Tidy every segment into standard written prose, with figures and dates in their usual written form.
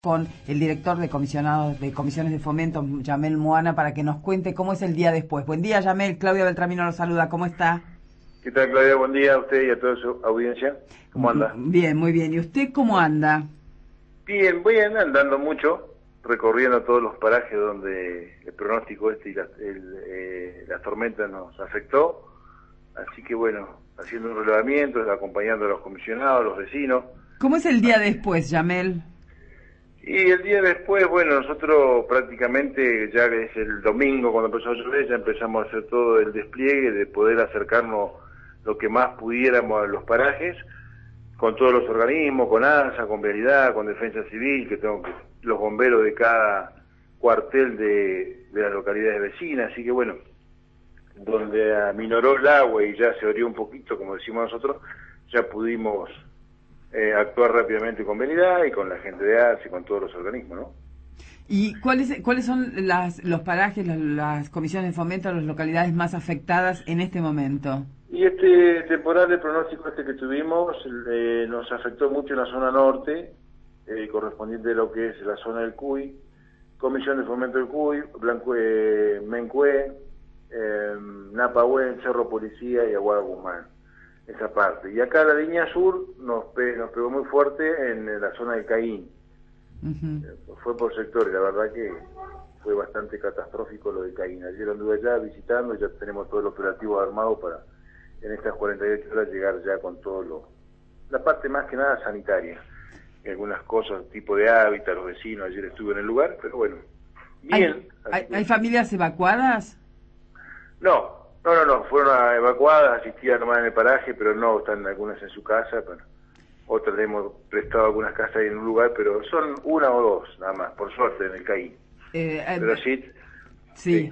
con el director de comisiones de fomento, Yamel Moana, para que nos cuente cómo es el día después. Buen día, Yamel. Claudia Beltramino lo saluda. ¿Cómo está? ¿Qué tal, Claudia? Buen día a usted y a toda su audiencia. ¿Cómo anda? Bien, muy bien. ¿Y usted cómo anda? Bien, andando mucho, recorriendo todos los parajes donde el pronóstico y la tormenta nos afectó. Así que bueno, haciendo un relevamiento, acompañando a los comisionados, a los vecinos. ¿Cómo es el día después, Yamel? Y el día después, bueno, nosotros prácticamente, ya que es el domingo cuando empezó a llover, ya empezamos a hacer todo el despliegue de poder acercarnos lo que más pudiéramos a los parajes, con todos los organismos, con ANSA, con Vialidad, con Defensa Civil, que tengo los bomberos de cada cuartel de las localidades vecinas, así que bueno, donde aminoró el agua y ya se orió un poquito, como decimos nosotros, ya pudimos actuar rápidamente con Vialidad y con la gente de ANSA y con todos los organismos, ¿no? ¿Y cuáles son los parajes, las comisiones de fomento, las localidades más afectadas en este momento? Y este temporal de pronóstico que tuvimos nos afectó mucho en la zona norte, correspondiente a lo que es la zona del Cuy, Comisión de Fomento del Cuy, Mencue, Napahuén, Cerro Policía y Aguada Guzmán, esa parte. Y acá la línea sur nos pegó muy fuerte en la zona del Caín. Fue por sectores, la verdad que fue bastante catastrófico lo de Caín. Ayer anduve allá visitando, ya tenemos todo el operativo armado para en estas 48 horas llegar ya con todo la parte más que nada sanitaria, algunas cosas, tipo de hábitat, los vecinos, ayer estuve en el lugar, pero bueno, bien. ¿Hay familias evacuadas? No, fueron evacuadas, asistían nomás en el paraje, pero no, están algunas en su casa, pero otras le hemos prestado algunas casas ahí en un lugar, pero son una o dos, nada más, por suerte, en el CAI. Pero sí.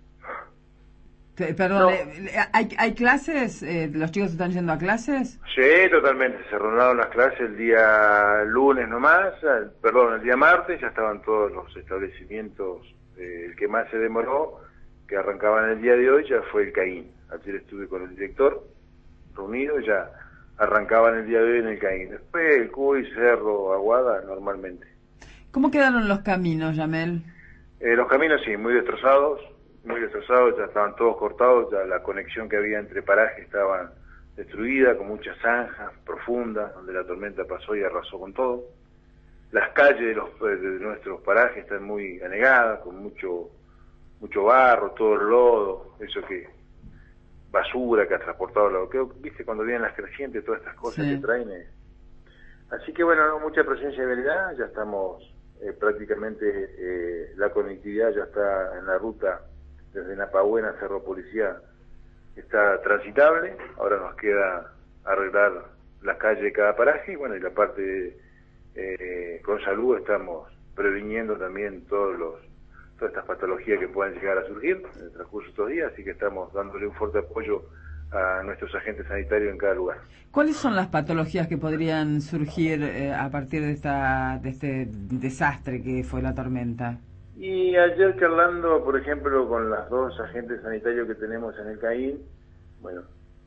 Perdón, No. ¿hay clases? ¿Los chicos están yendo a clases? Sí, totalmente. Se renovaron las clases el día lunes nomás, el día martes, ya estaban todos los establecimientos. El que más se demoró, que arrancaban el día de hoy, ya fue el Caín. Ayer estuve con el director reunido, ya arrancaban el día de hoy en el Caín. Después el Cuy, Cerro, Aguada, normalmente. ¿Cómo quedaron los caminos, Yamel? Los caminos sí, muy destrozados, ya estaban todos cortados, ya la conexión que había entre parajes estaba destruida, con muchas zanjas profundas, donde la tormenta pasó y arrasó con todo. Las calles de nuestros parajes están muy anegadas, con mucho barro, todo el lodo, basura que ha transportado, viste cuando vienen las crecientes, todas estas cosas que traen. Así que bueno, mucha presencia de Vialidad, ya estamos prácticamente, la conectividad ya está en la ruta desde Napahuén a Cerro Policía, está transitable. Ahora nos queda arreglar la calle de cada paraje y bueno, y la parte con salud estamos previniendo también todas estas patologías que puedan llegar a surgir en el transcurso de estos días, así que estamos dándole un fuerte apoyo a nuestros agentes sanitarios en cada lugar. ¿Cuáles son las patologías que podrían surgir a partir de este desastre que fue la tormenta? Y ayer charlando, por ejemplo, con las dos agentes sanitarios que tenemos en el Caín, bueno,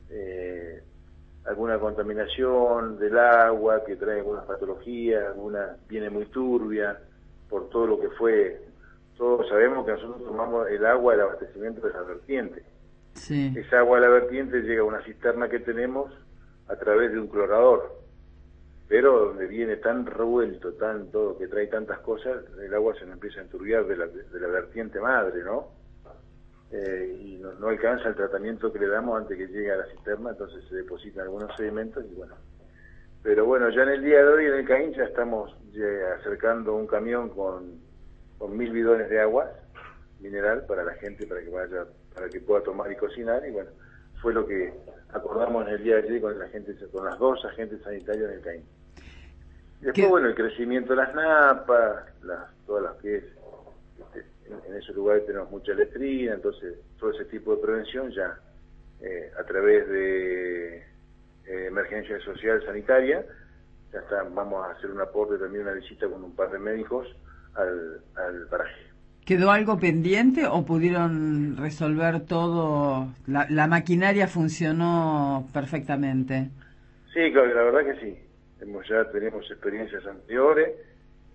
alguna contaminación del agua que trae algunas patologías, alguna viene muy turbia por todo lo que fue. Todos sabemos que nosotros tomamos el agua del abastecimiento de la vertiente. Sí. Esa agua de la vertiente llega a una cisterna que tenemos a través de un clorador, pero donde viene tan revuelto, todo, que trae tantas cosas, el agua se nos empieza a enturbiar de la vertiente madre, ¿no? Y no alcanza el tratamiento que le damos antes que llegue a la cisterna, entonces se depositan algunos sedimentos y bueno. Pero bueno, ya en el día de hoy en el Caín ya estamos acercando un camión con 1000 bidones de agua mineral para la gente, para que pueda tomar y cocinar, y bueno, fue lo que acordamos en el día de ayer con las dos agentes sanitarios del Caín. Después, bueno, el crecimiento de las napas, todas las que es, en esos lugares tenemos mucha letrina, entonces todo ese tipo de prevención ya a través de emergencia social sanitaria, ya está, vamos a hacer un aporte, también una visita con un par de médicos al paraje. ¿Quedó algo pendiente o pudieron resolver todo? ¿La maquinaria funcionó perfectamente? Sí, claro, la verdad que sí. Ya tenemos experiencias anteriores,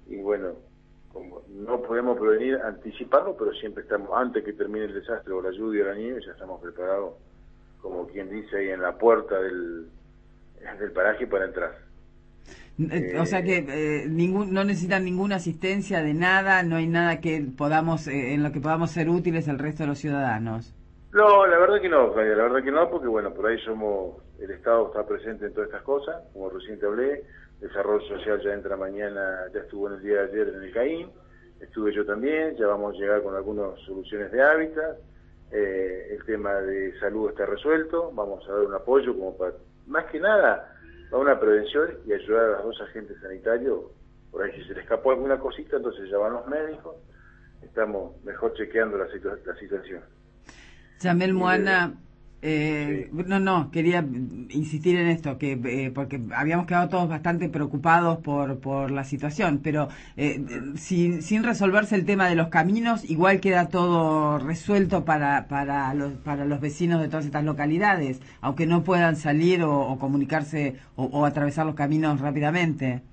y bueno, como no podemos prevenir, anticiparlo, pero siempre estamos, antes que termine el desastre o la lluvia o la nieve, ya estamos preparados, como quien dice, ahí en la puerta del paraje para entrar. O sea que no necesitan ninguna asistencia de nada, no hay nada que podamos en lo que podamos ser útiles el resto de los ciudadanos. No, la verdad que no, Claudia, la verdad que no, porque bueno, por ahí el Estado está presente en todas estas cosas, como recién te hablé, Desarrollo Social ya entra mañana, ya estuvo en el día de ayer en el CAIN, estuve yo también, ya vamos a llegar con algunas soluciones de hábitat, el tema de salud está resuelto, vamos a dar un apoyo como para, más que nada, para una prevención y ayudar a los dos agentes sanitarios, por ahí si se le escapó alguna cosita, entonces ya van los médicos, estamos mejor chequeando la situación. Yamel Muana, sí. quería insistir en esto, que porque habíamos quedado todos bastante preocupados por la situación, pero sin resolverse el tema de los caminos, igual queda todo resuelto para los vecinos de todas estas localidades, aunque no puedan salir o comunicarse o atravesar los caminos rápidamente.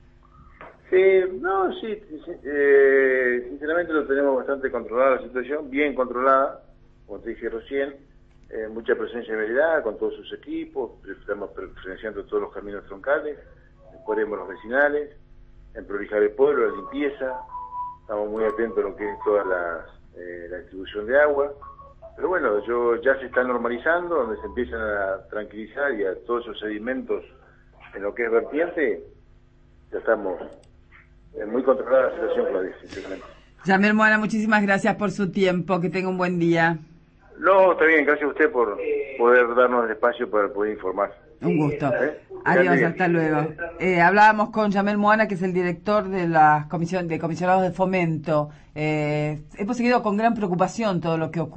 Sinceramente lo tenemos bastante controlada la situación, bien controlada, como te dije recién, mucha presencia de veredad con todos sus equipos, estamos presenciando todos los caminos troncales, ponemos los vecinales, en prolijar el pueblo, la limpieza, estamos muy atentos a lo que es toda la distribución de agua, pero bueno, ya se está normalizando, donde se empiezan a tranquilizar y a todos esos sedimentos en lo que es vertiente, ya estamos muy controlada la situación, Claudia, sinceramente. Yamel Muana, muchísimas gracias por su tiempo, que tenga un buen día. No, está bien, gracias a usted por poder darnos el espacio para poder informar. Un gusto. Adiós, hasta luego. Hablábamos con Yamel Muana, que es el director de la Comisión de Comisionados de Fomento. Hemos seguido con gran preocupación todo lo que ocurre.